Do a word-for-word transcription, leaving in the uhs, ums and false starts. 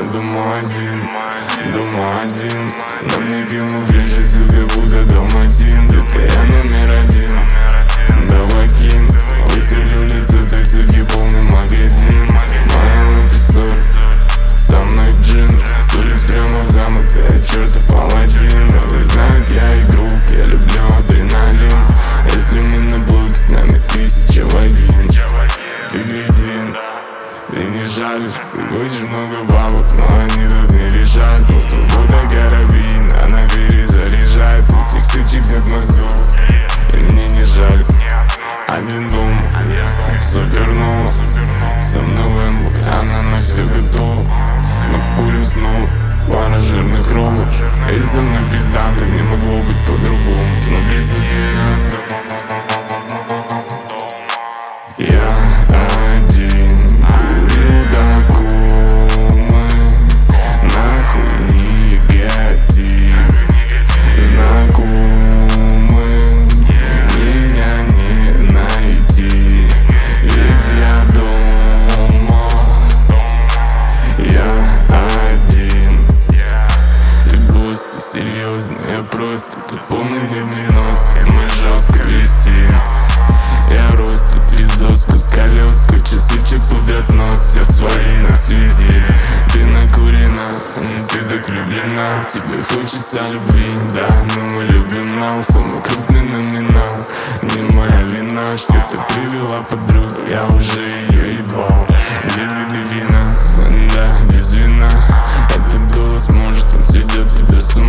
дома один, дома один. На мне камуфляж, все как будто далматин. Детка, я номер один, давай кин. Выстрелю в лицо, ты суки полный магазин. Моя эпизод, со мной джин. С улиц прямо в замок, я чертов Аладдин. Вы знают, я игрок, я люблю адреналин. Если мы на блоке, с нами тысяча в один. Ты кретин, ты не жалишь. Ты хочешь много бабок, но они тут не решают. Просто будто карабин, она перезаряжает. Этих сучек нет мозгов, и мне не жаль. Один дом, супернова. Со мной лэмбо, она на все готова. Мы курим снова, пара жирных роллов. И со мной пизда, так не могло быть по-другому. Смотри, суки, я один, курю до комы. Нахуй негатив. Знакомым меня не найти, ведь я дома. Я один. Ты босс, ты серьезно, я просто. Ты полный длинный нос, мы жестко висим. Я рост, пиздоску с колес, куча сучек пудрят нос. Все свои на связи. Ты накурена, ты так влюблена. Тебе хочется любви, да, но мы любим нас. Самый крупный номинал, не моя вина, что ты привела подругу, я уже ее ебал. Делай ты вина, да, без вина. Этот голос может, он сведет тебя с ума.